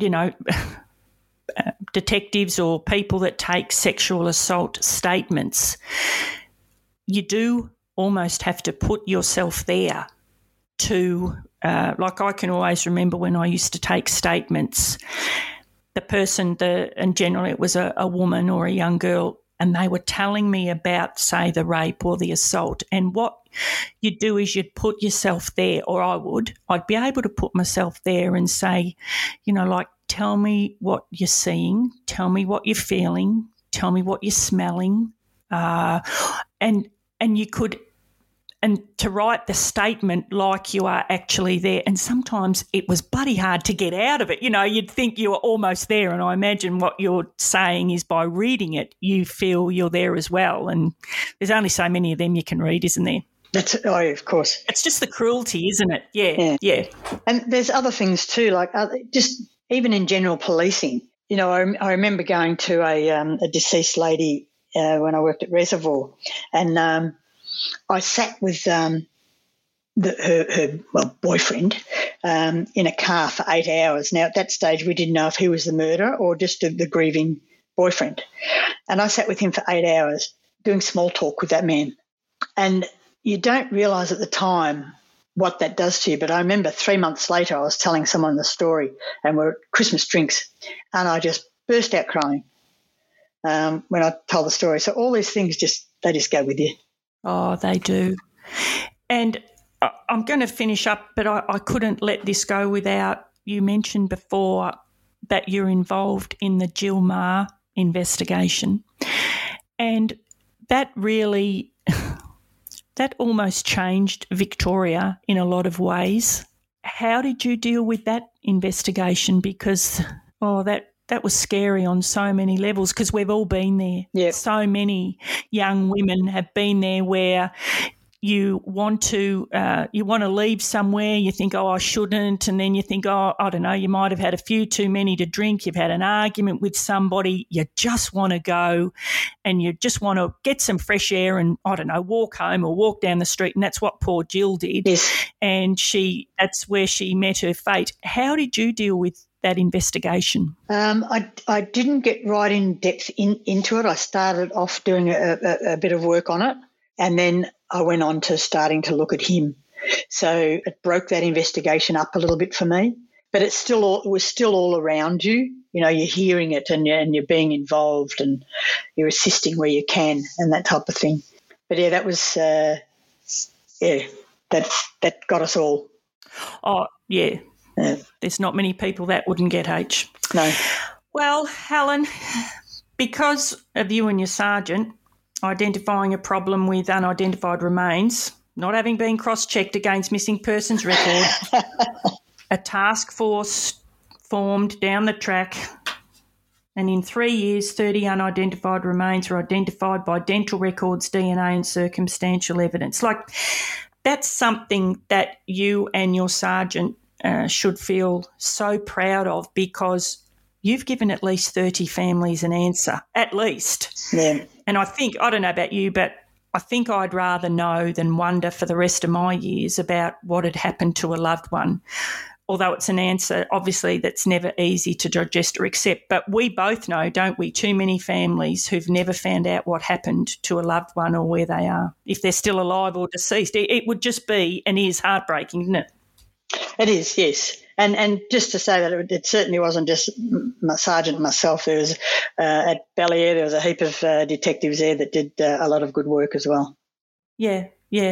detectives or people that take sexual assault statements, you do almost have to put yourself there to, I can always remember when I used to take statements, the person, and generally it was a woman or a young girl, and they were telling me about, say, the rape or the assault. And what you'd do is you'd put yourself there, or I'd be able to put myself there and say, tell me what you're seeing, tell me what you're feeling, tell me what you're smelling. And you could, and to write the statement like you are actually there. And sometimes it was bloody hard to get out of it. You'd think you were almost there, and I imagine what you're saying is by reading it, you feel you're there as well. And there's only so many of them you can read, isn't there? Of course. It's just the cruelty, isn't it? Yeah. And there's other things too, like just even in general policing. I remember going to a deceased lady when I worked at Reservoir, and I sat with her boyfriend in a car for 8 hours. Now, at that stage, we didn't know if he was the murderer or just the grieving boyfriend. And I sat with him for 8 hours doing small talk with that man. And you don't realise at the time what that does to you. But I remember 3 months later, I was telling someone the story, and we're at Christmas drinks, and I just burst out crying when I told the story. So all these things they just go with you. Oh, they do. And I'm going to finish up, but I couldn't let this go without, you mentioned before that you're involved in the Jill Meagher investigation. And that really, that almost changed Victoria in a lot of ways. How did you deal with that investigation? Because, that was scary on so many levels, because we've all been there. Yep. So many young women have been there where you want to leave somewhere, you think, I shouldn't, and then you think, I don't know, you might have had a few too many to drink, you've had an argument with somebody, you just want to go and you just want to get some fresh air and, I don't know, walk home or walk down the street, and that's what poor Jill did. Yes. And that's where she met her fate. How did you deal with that investigation? I didn't get right in depth into it. I started off doing a bit of work on it, and then I went on to starting to look at him. So it broke that investigation up a little bit for me, but it was still all around you. You know, you're hearing it and you're being involved and you're assisting where you can and that type of thing. But yeah, that was that got us all. Oh yeah. There's not many people that wouldn't get H. No. Well, Helen, because of you and your sergeant identifying a problem with unidentified remains, not having been cross-checked against missing persons record, a task force formed down the track, and in 3 years, 30 unidentified remains were identified by dental records, DNA and circumstantial evidence. Like, that's something that you and your sergeant should feel so proud of, because you've given at least 30 families an answer, at least. Yeah. And I don't know about you, but I think I'd rather know than wonder for the rest of my years about what had happened to a loved one, although it's an answer, obviously, that's never easy to digest or accept. But we both know, don't we, too many families who've never found out what happened to a loved one or where they are, if they're still alive or deceased. It would just be and is heartbreaking, isn't it? It is, yes. And just to say that it certainly wasn't just my sergeant and myself. There was at Balliere, there was a heap of detectives there that did a lot of good work as well. Yeah,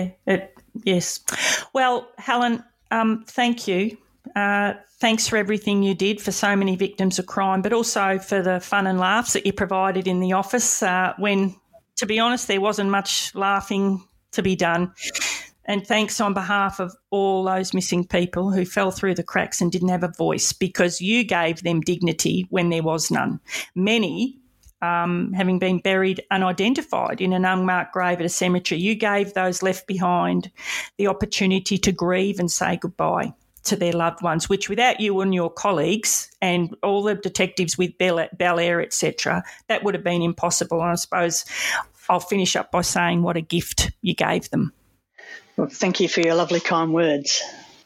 yes. Well, Helen, thank you. Thanks for everything you did for so many victims of crime, but also for the fun and laughs that you provided in the office when, to be honest, there wasn't much laughing to be done. And thanks on behalf of all those missing people who fell through the cracks and didn't have a voice, because you gave them dignity when there was none. Many, having been buried unidentified in an unmarked grave at a cemetery, you gave those left behind the opportunity to grieve and say goodbye to their loved ones, which without you and your colleagues and all the detectives with Balliere, etc., that would have been impossible. And I suppose I'll finish up by saying what a gift you gave them. Well, thank you for your lovely, kind words.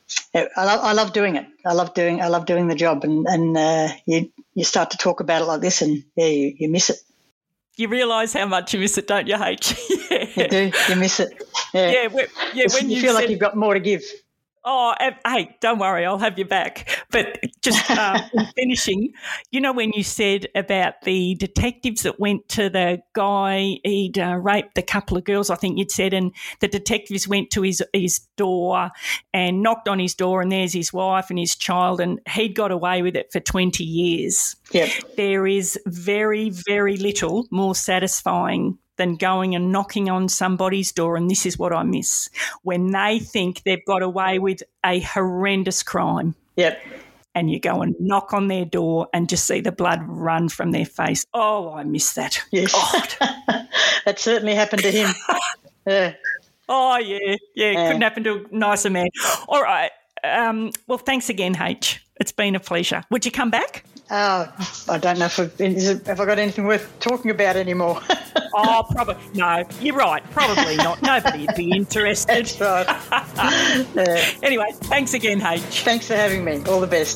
I love doing it. I love doing the job, and you start to talk about it like this, and you miss it. You realise how much you miss it, don't you, H? Yeah. You do. You miss it. Yeah. When you feel like you've got more to give. Oh, hey, don't worry, I'll have you back. But just in finishing, you know, when you said about the detectives that went to the guy, he'd raped a couple of girls, I think you'd said, and the detectives went to his door and knocked on his door, and there's his wife and his child, and he'd got away with it for 20 years. Yep. There is very, very little more satisfying than going and knocking on somebody's door, and this is what I miss, when they think they've got away with a horrendous crime. Yep. And you go and knock on their door and just see the blood run from their face. Oh, I miss that. Yes. God. That certainly happened to him. Yeah. Oh, yeah. Couldn't happen to a nicer man. All right. Well, thanks again, H. It's been a pleasure. Would you come back? Oh, I don't know if I got anything worth talking about anymore. Oh, probably. No, you're right. Probably not. Nobody'd be interested. That's right. Anyway, thanks again, H. Thanks for having me. All the best.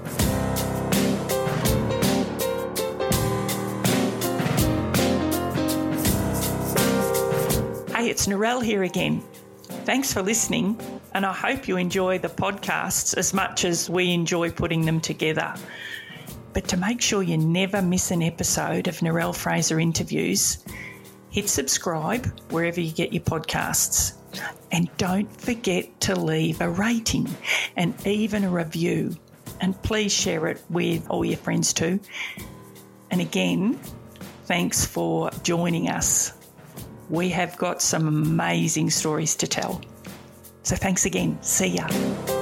Hey, it's Narelle here again. Thanks for listening, and I hope you enjoy the podcasts as much as we enjoy putting them together. But to make sure you never miss an episode of Narelle Fraser Interviews, hit subscribe wherever you get your podcasts. And don't forget to leave a rating and even a review. And please share it with all your friends too. And again, thanks for joining us. We have got some amazing stories to tell. So thanks again. See ya.